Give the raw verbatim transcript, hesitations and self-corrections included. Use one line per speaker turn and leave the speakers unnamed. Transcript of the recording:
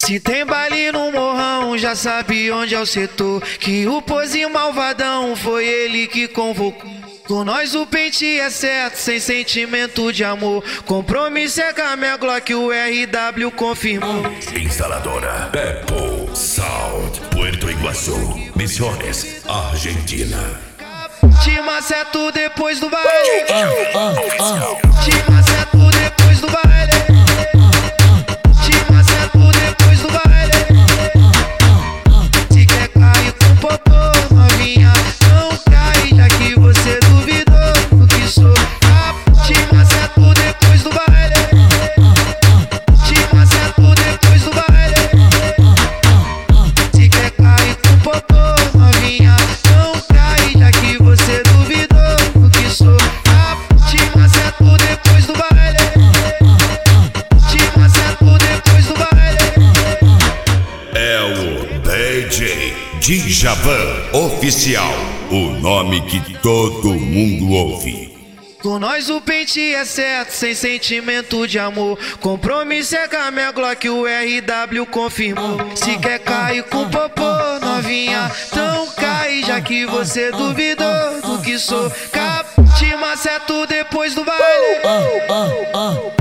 Se tem baile no morrão, já sabe onde é o setor. Que o pozinho malvadão foi ele que convocou. Com nós o pente é certo, sem sentimento de amor. Compromisso é com a minha Glock, o R W confirmou.
Instaladora Peppo Sound, Puerto Iguaçu, Misiones, Argentina.
Te maceto depois do baile. Te maceto depois do baile. Te maceto depois do baile. Se quer cair com popô, novinha, não cai, já que você duvidou do que sou. Te maceto depois do baile. Te maceto depois do baile. Se quer cair com popô, novinha, não cai, já que você duvidou do que sou. Te maceto depois do baile. Te maceto depois do baile.
É o D J Djavan Oficial, o nome que todo mundo ouve.
Com nós o pente é certo, sem sentimento de amor. Compromisso é com a minha Glock, o R W confirmou. Se quer cair com popô, novinha, então cai, já que você duvidou do que sou. Cap, te maceto depois do baile.